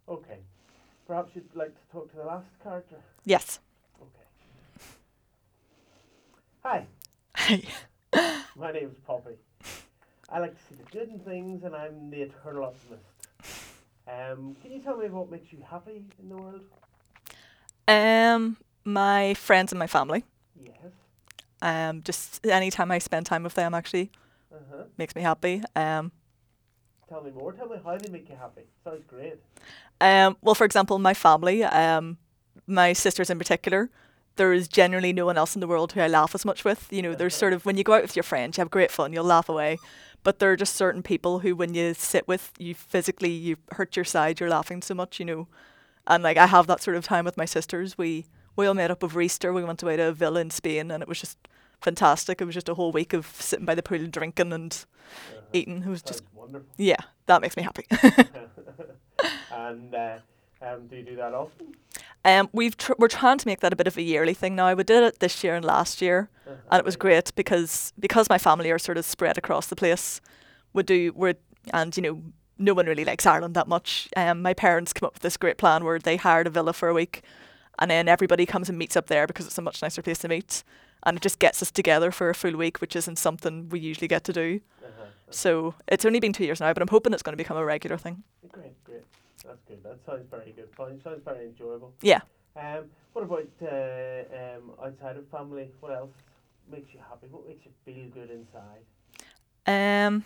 Okay. Perhaps you'd like to talk to the last character? Yes. Okay. Hi, Hey. my name's Poppy. I like to see the good in things, and I'm the eternal optimist. Can you tell me what makes you happy in the world? My friends and my family. Yes. Just any time I spend time with them actually Uh huh. makes me happy. Tell me more. Tell me how they make you happy. Sounds great. Well, for example, my family, my sisters in particular, there is generally no one else in the world who I laugh as much with. You know, Uh there's huh. sort of when you go out with your friends, you have great fun, you'll laugh away. But there are just certain people who, when you sit with, you hurt your side, you're laughing so much, you know. And like I have that sort of time with my sisters. We all met up over Easter. We went away to a villa in Spain, and it was just fantastic. It was just a whole week of sitting by the pool drinking and Uh huh. eating. It was just Sounds wonderful. yeah, that makes me happy. and do you do that often? We're trying to make that a bit of a yearly thing now. We did it this year and last year, Uh huh. and it was Very good. great because my family are sort of spread across the place. We and you know no one really likes Ireland that much. My parents came up with this great plan where they hired a villa for a week, and then everybody comes and meets up there because it's a much nicer place to meet, and it just gets us together for a full week, which isn't something we usually get to do. Uh huh. Uh huh. So it's only been 2 years now, but I'm hoping it's going to become a regular thing. Great. Great. That's good. That sounds very good. Sounds very enjoyable. Yeah. What about outside of family? What else makes you happy? What makes you feel good inside? Um.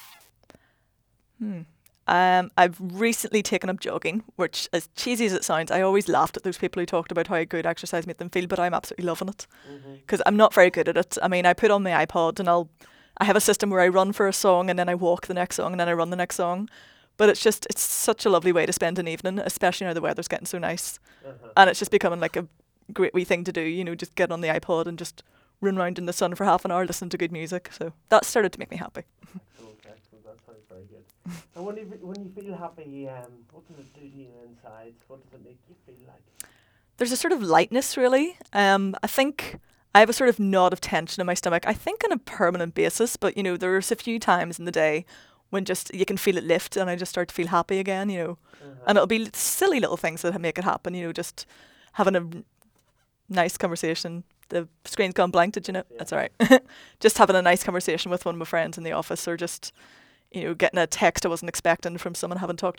Hmm. I've recently taken up jogging, which, as cheesy as it sounds, I always laughed at those people who talked about how good exercise made them feel, but I'm absolutely loving it Mhm. because I'm not very good at it. I mean, I put on my iPod and I have a system where I run for a song and then I walk the next song and then I run the next song. But it's such a lovely way to spend an evening, especially now the weather's getting so nice, Uh huh. and it's just becoming like a great wee thing to do. You know, just get on the iPod and just run around in the sun for half an hour, listening to good music. So that started to make me happy. Excellent. Excellent. That sounds very good. And when you feel happy, what does it do to you inside? What does it make you feel like? There's a sort of lightness, really. I think I have a sort of knot of tension in my stomach. I think on a permanent basis, but you know, there's a few times in the day when just you can feel it lift, and I just start to feel happy again. You know, Uh huh. and it'll be silly little things that make it happen. You know, just having a nice conversation. The screen's gone blank. Did you know? Yeah. That's all right. Just having a nice conversation with one of my friends in the office, or just getting a text I wasn't expecting from someone I haven't talked to